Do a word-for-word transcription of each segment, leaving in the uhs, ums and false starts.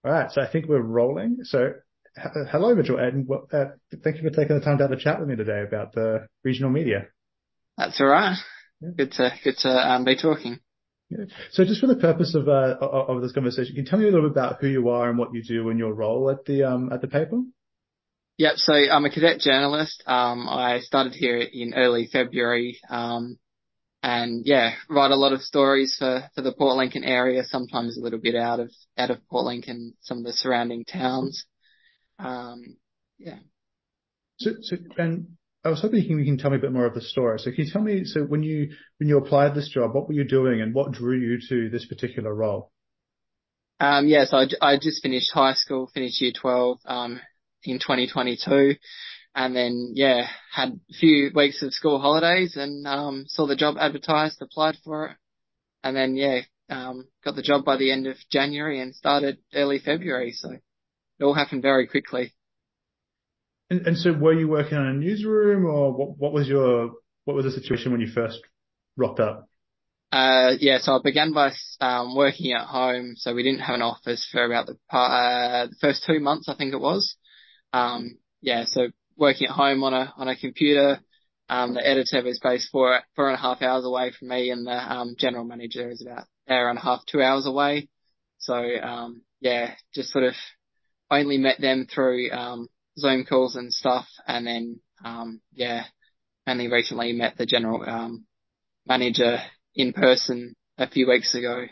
All right, so I think we're rolling. So, h- hello, Mitchell, and well, uh, thank you for taking the time to have a chat with me today about the regional media. That's all right. Yeah. Good to good to um, be talking. Yeah. So, just for the purpose of uh, of of this conversation, can you tell me a little bit about who you are and what you do in your role at the um at the paper? Yep. So I'm a cadet journalist. Um, I started here in early February. Um, and yeah, write a lot of stories for for the Port Lincoln area. Sometimes a little bit out of out of Port Lincoln, some of the surrounding towns. Um, yeah. So, so, and I was hoping you can, you can tell me a bit more of the story. So, can you tell me, so when you when you applied this job, what were you doing, and what drew you to this particular role? Um, yeah. So I, j- I just finished high school, finished year twelve. Um, in twenty twenty-two. And then, yeah, had a few weeks of school holidays and um, saw the job advertised, applied for it. And then, yeah, um, got the job by the end of January and started early February. So it all happened very quickly. And, and so, were you working on a newsroom, or what? What was your what was the situation when you first rocked up? Uh, yeah, so I began by um, working at home. So we didn't have an office for about the, uh, the first two months, I think it was. Um, yeah, so working at home on a on a computer. Um, the editor was based four four and a half hours away from me, and the um, general manager is about an hour and a half, two hours away. So um, yeah, just sort of only met them through um, Zoom calls and stuff, and then um, yeah, only recently met the general um, manager in person a few weeks ago.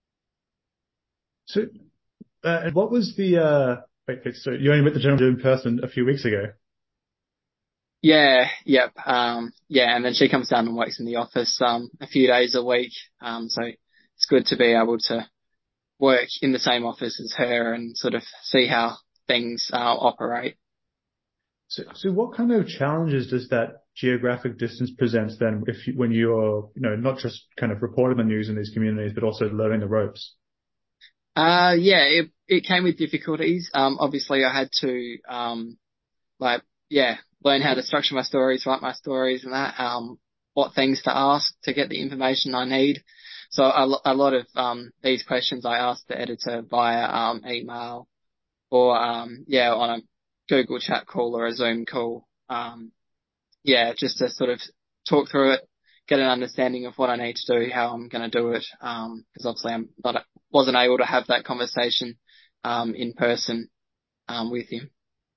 So, uh, and what was the uh? Wait, wait, so you only met the general manager in person a few weeks ago. Yeah, yep, um, yeah, and then she comes down and works in the office um, a few days a week. Um, so it's good to be able to work in the same office as her and sort of see how things uh, operate. So, so what kind of challenges does that geographic distance present then, if you, when you're, you know, not just kind of reporting the news in these communities, but also learning the ropes? Uh, yeah, it, it came with difficulties. Um, obviously I had to, um, like, yeah, learn how to structure my stories, write my stories and that, um, what things to ask to get the information I need. So a, lo- a lot of, um, these questions I asked the editor via, um, email or, um, yeah, on a Google chat call or a Zoom call. Um, yeah, just to sort of talk through it, get an understanding of what I need to do, how I'm going to do it. Um, because obviously I'm not, wasn't able to have that conversation, um, in person, um, with him.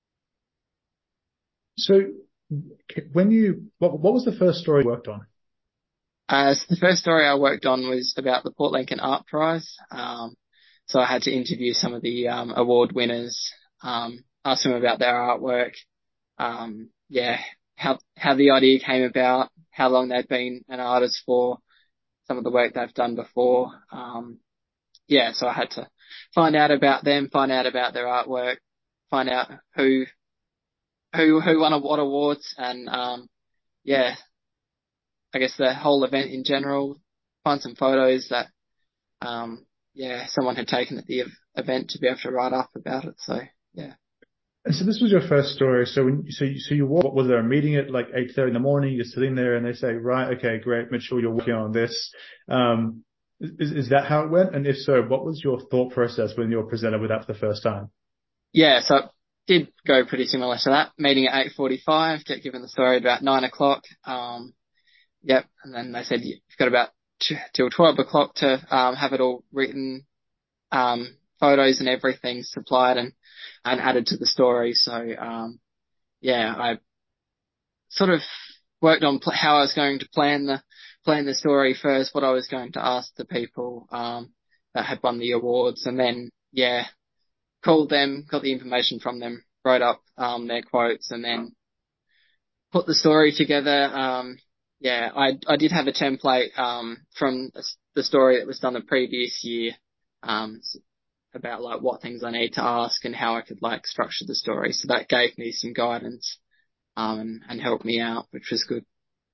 So when you, what, what was the first story you worked on? Uh, so the first story I worked on was about the Port Lincoln Art Prize. Um, so I had to interview some of the, um, award winners, um, ask them about their artwork. Um, yeah, how, how the idea came about, how long they've been an artist for, some of the work they've done before. Um, yeah, so I had to find out about them, find out about their artwork, find out who who who won what awards, and um, yeah, I guess the whole event in general. Find some photos that um, yeah, someone had taken at the ev- event to be able to write up about it. So yeah. And so this was your first story. So when, so you, so you, what was there a meeting at like eight thirty in the morning? You're sitting there and they say, right, okay, great, Mitchell, you're working on this. Um, is, is that how it went? And if so, what was your thought process when you were presented with that for the first time? Yeah, so it did go pretty similar to that. Meeting at eight forty-five, get given the story at about nine o'clock. Um, yep, and then they said you've got about t- till twelve o'clock to um, have it all written, um, photos and everything supplied and, and added to the story. So, um, yeah, I sort of worked on pl- how I was going to plan the, plan the story first, what I was going to ask the people, um, that had won the awards and then, yeah, called them, got the information from them, wrote up, um, their quotes and then put the story together. Um, yeah, I, I did have a template, um, from the story that was done the previous year. Um, about like what things I need to ask and how I could like structure the story. So that gave me some guidance, um, and, and helped me out, which was good.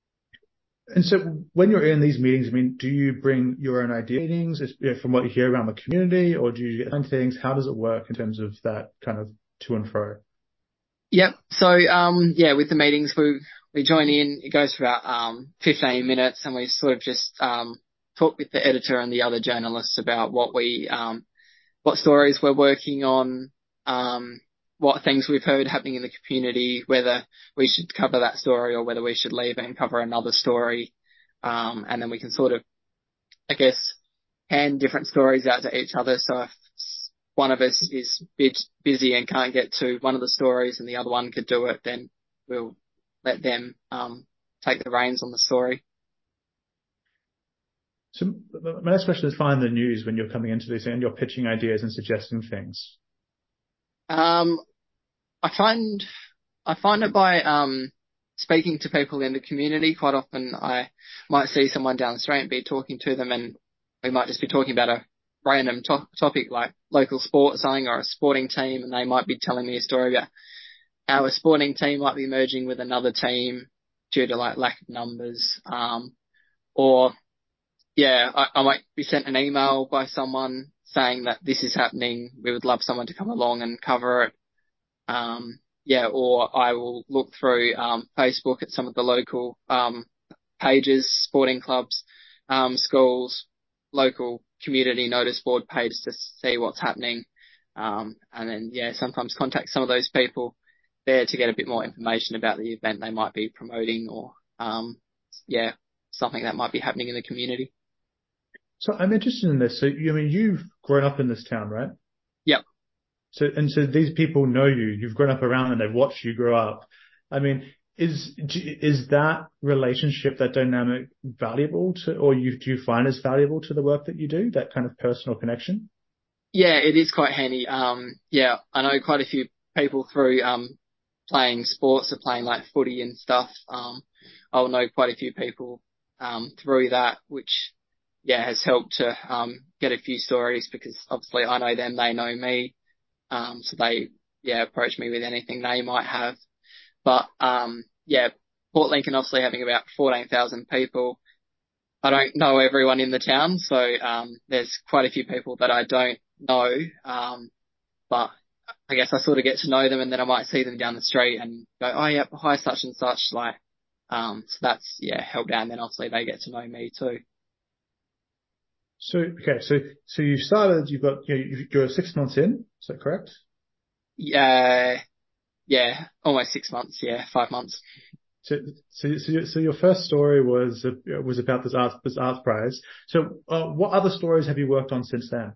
And so when you're in these meetings, I mean, do you bring your own idea meetings is- you know, from what you hear around the community, or do you get things? How does it work in terms of that kind of to and fro? Yep. So, um, yeah, with the meetings, we, we join in, it goes for about, um, fifteen minutes and we sort of just, um, talk with the editor and the other journalists about what we, um, what stories we're working on, um, what things we've heard happening in the community, whether we should cover that story or whether we should leave it and cover another story. Um, and then we can sort of, I guess, hand different stories out to each other. So if one of us is busy and can't get to one of the stories and the other one could do it, then we'll let them um, take the reins on the story. So my next question is, find the news when you're coming into this and you're pitching ideas and suggesting things. Um, I find I find it by um, speaking to people in the community. Quite often, I might see someone down the street and be talking to them, and we might just be talking about a random to- topic like local sport or something, or a sporting team, and they might be telling me a story about how a sporting team might be merging with another team due to like lack of numbers, um, or yeah, I, I might be sent an email by someone saying that this is happening. We would love someone to come along and cover it. Um, yeah, or I will look through um, Facebook at some of the local um, pages, sporting clubs, um, schools, local community notice board pages to see what's happening. Um, and then, yeah, sometimes contact some of those people there to get a bit more information about the event they might be promoting or, um, yeah, something that might be happening in the community. So I'm interested in this. So, you I mean, you've grown up in this town, right? Yep. So, and so these people know you, you've grown up around and they've watched you grow up. I mean, is, is that relationship, that dynamic valuable to, or you, do you find as valuable to the work that you do, that kind of personal connection? Yeah, it is quite handy. Um, yeah, I know quite a few people through, um, playing sports or playing like footy and stuff. Um, I'll know quite a few people, um, through that, which, yeah, has helped to, um, get a few stories because obviously I know them, they know me. Um, so they, yeah, approach me with anything they might have. But, um, yeah, Port Lincoln obviously having about fourteen thousand people. I don't know everyone in the town. So, um, there's quite a few people that I don't know. Um, but I guess I sort of get to know them and then I might see them down the street and go, oh yeah, hi such and such. Like, um, so that's, yeah, helped out. And then obviously they get to know me too. So, okay. So, so you started, you've got, you know, you're six months in. Is that correct? Yeah, yeah, almost six months. Yeah, five months. So, so, so, your, so your first story was uh, was about this art this art prize. So, uh, what other stories have you worked on since then?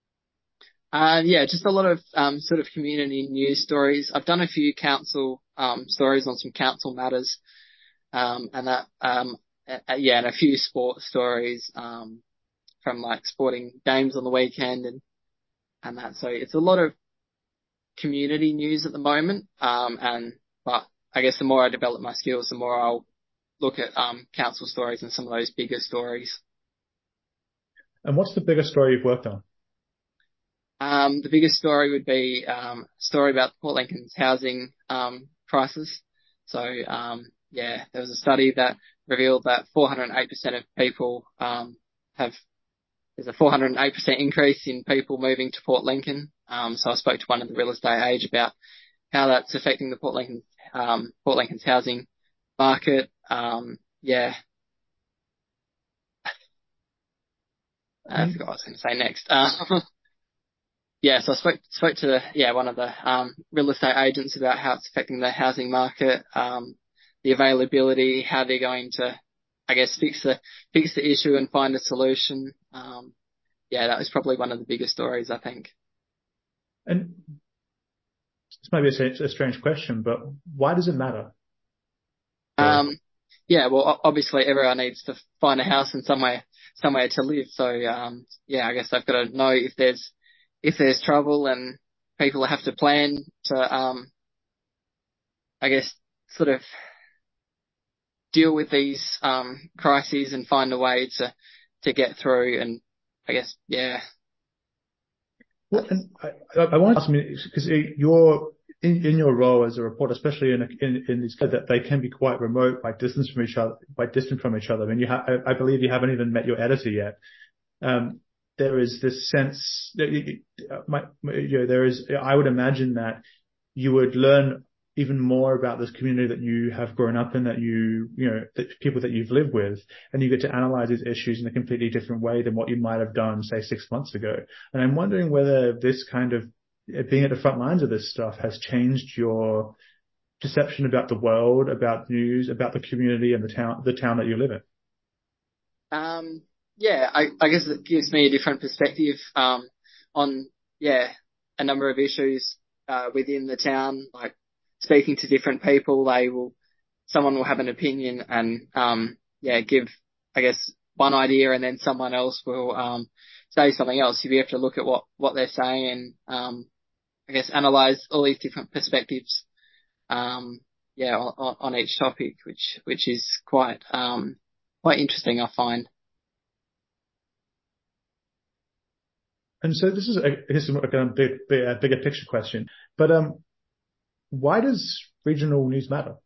Uh, yeah, just a lot of um, sort of community news stories. I've done a few council um, stories on some council matters, um, and that um, uh, yeah, and a few sport stories um, from like sporting games on the weekend and and that. So it's a lot of community news at the moment, um, and but I guess the more I develop my skills, the more I'll look at um, council stories and some of those bigger stories. And what's the biggest story you've worked on? Um, the biggest story would be um, a story about Port Lincoln's housing um, crisis. So, um, yeah, there was a study that revealed that four hundred eight percent of people um, have, there's a four hundred eight percent increase in people moving to Port Lincoln. Um, so I spoke to one of the real estate agents about how that's affecting the Port Lincoln, um, Port Lincoln's housing market. Um, yeah, I And forgot what I was going to say next. Uh, Yeah, so I spoke spoke to yeah one of the um, real estate agents about how it's affecting the housing market, um, the availability, how they're going to, I guess, fix the fix the issue and find a solution. Um, yeah, that was probably one of the biggest stories, I think. and this might be a strange, a strange question, but why does it matter? Sorry. Um, yeah, well, o- obviously everyone needs to find a house and somewhere somewhere to live. So um, yeah, I guess they've got to know if there's if there's trouble and people have to plan to, um, I guess, sort of deal with these um, crises and find a way to to get through. And I guess, yeah, Well, that's and I, I, I want to ask you because you're in, in your role as a reporter, especially in, a, in in these that they can be quite remote, by distance from each other, by distant from each other. I mean, you ha- I, I believe you haven't even met your editor yet. Um, there is this sense that you, my, you know, there is. I would imagine that you would learn even more about this community that you have grown up in, that you, you know, that people that you've lived with, and you get to analyze these issues in a completely different way than what you might have done, say, six months ago. And I'm wondering whether this kind of being at the front lines of this stuff has changed your perception about the world, about news, about the community and the town, the town that you live in. Um, yeah, I, I guess it gives me a different perspective, um, on, yeah, a number of issues, uh, within the town, like speaking to different people, they will, someone will have an opinion and, um, yeah, give, I guess, one idea and then someone else will, um, say something else. You have to look at what, what they're saying and, um, I guess analyze all these different perspectives, um, yeah, on, on each topic, which, which is quite, um, quite interesting, I find. And so this is, I guess, a kind of big, big, a bigger picture question, but um, why does regional news matter?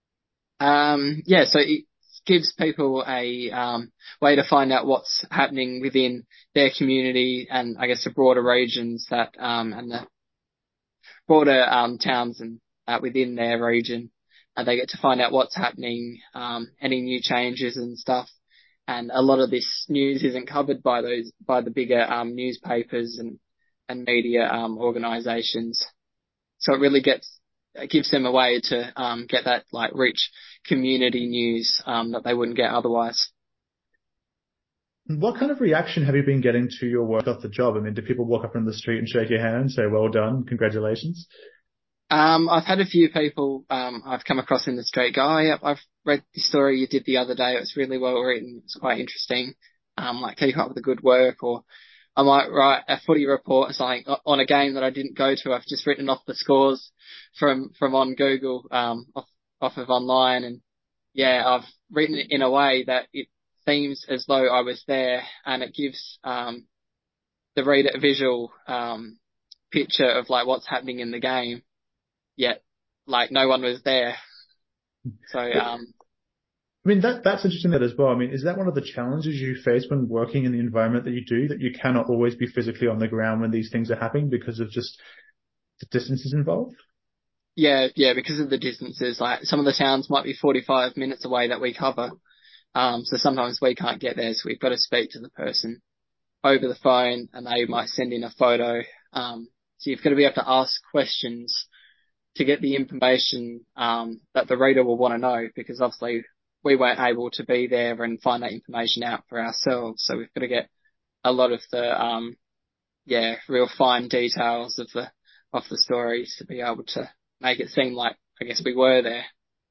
Um, yeah, so it gives people a um, way to find out what's happening within their community and I guess the broader regions that um, and the broader um, towns and uh, within their region. Uh, they get to find out what's happening, um, any new changes and stuff. And a lot of this news isn't covered by those by the bigger um, newspapers and and media um, organisations. So it really gets it gives them a way to um, get that like rich community news um, that they wouldn't get otherwise. What kind of reaction have you been getting to your work off the job? I mean, do people walk up in the street and shake your hand and say, well done, congratulations? Um, I've had a few people um, I've come across in the street go, oh, yeah, I've read the story you did the other day. It was really well written. It's quite interesting. Um, like keep up with the good work. Or I might write a footy report or something on a game that I didn't go to. I've just written off the scores from from on Google, um, off off of online, and yeah, I've written it in a way that it seems as though I was there, and it gives um, the reader a visual um, picture of like what's happening in the game. Yet, like no one was there. So, um, I mean, that that's interesting that as well. I mean, is that one of the challenges you face when working in the environment that you do, that you cannot always be physically on the ground when these things are happening because of just the distances involved? yeah, yeah, because of the distances, like some of the towns might be forty-five minutes away that we cover. Um, so sometimes we can't get there, so we've got to speak to the person over the phone and they might send in a photo. Um, so you've got to be able to ask questions to get the information, um, that the reader will want to know, because obviously we weren't able to be there and find that information out for ourselves. So we've got to get a lot of the, um, yeah, real fine details of the, of the stories to be able to make it seem like, I guess we were there.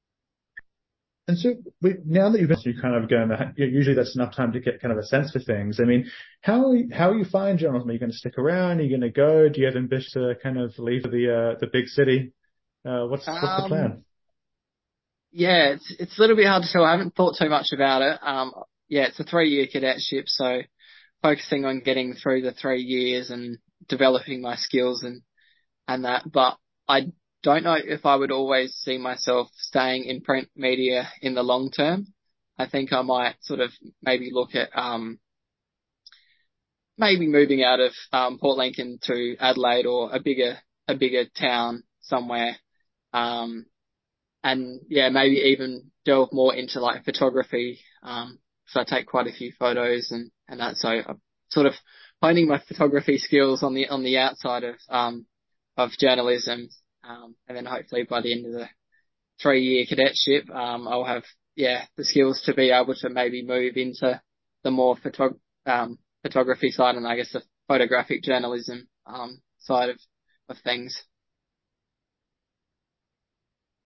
And so we, now that you've been, you kind of going, usually that's enough time to get kind of a sense for things. I mean, how, how you find journalism? Are you going to stick around? Are you going to go? Do you have ambition to kind of leave the, uh, the big city? Uh, what's, what's the Um, plan? yeah, it's, it's a little bit hard to tell. I haven't thought too much about it. Um, yeah, it's a three year cadetship. So focusing on getting through the three years and developing my skills and, and that. But I don't know if I would always see myself staying in print media in the long term. I think I might sort of maybe look at, um, maybe moving out of, um, Port Lincoln to Adelaide or a bigger, a bigger town somewhere. Um, and yeah, maybe even delve more into like photography. Um, so I take quite a few photos and, and that. So I'm sort of honing my photography skills on the, on the outside of, um, of journalism. Um, and then hopefully by the end of the three year cadetship, um, I'll have, yeah, the skills to be able to maybe move into the more photog- um, photography side and I guess the photographic journalism, um, side of, of things.